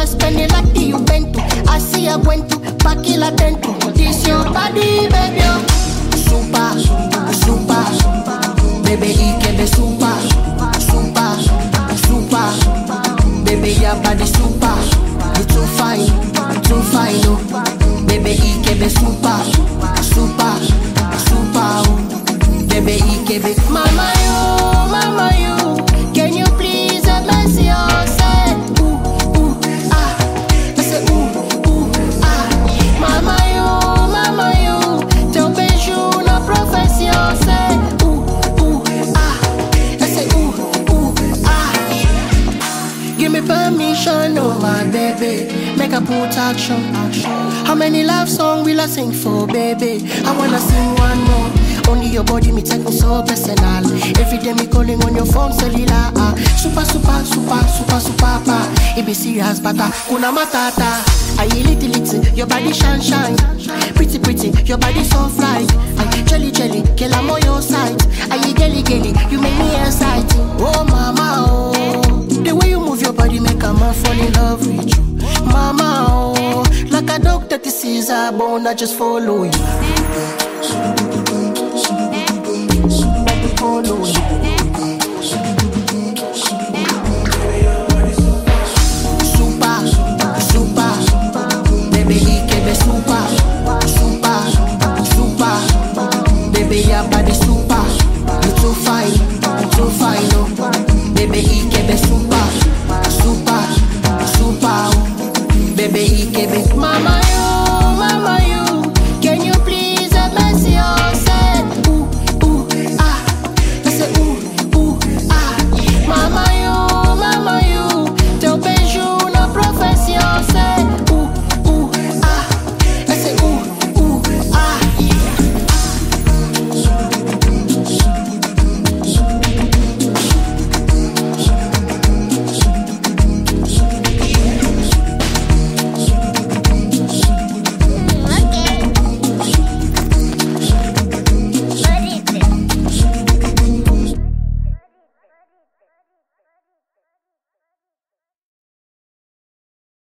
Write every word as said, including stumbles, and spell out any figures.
wanna spend it like the Ubuntu. I see I went to Pakila Tentu. This your body, baby. Super, super, baby, ikebe super, super, super, baby, your body super. You too fine, too fine, oh. Baby, ikebe super, super, super, oh. Baby, ikebe. Mama, you, mama, you, can you please have mercy on say, ooh, ooh, ah, I say, ooh, ooh, ah. Mama, you, mama, you, tell me you no profession say, ooh, ooh, ah, I say, ooh, ooh, ah. Give me permission, oh my baby, make a put action. How many love songs will I sing for, baby? I wanna sing one more. Only your body me take me so personal. Every day me calling on your phone cellular. Ah. Super, super, super, super, super, pa. It be serious, but ah, kuna matata. Aye, little, little, your body shine, shine. Pretty, pretty, your body so fly. Aye, jelly, jelly, kill I'm on your side. Aye, gelly, gelly, you make me excited. Oh, mama, oh. The way you move your body make a man fall in love with you. Mama, oh. Like a dog that sees a bone, I just follow you. Follow you.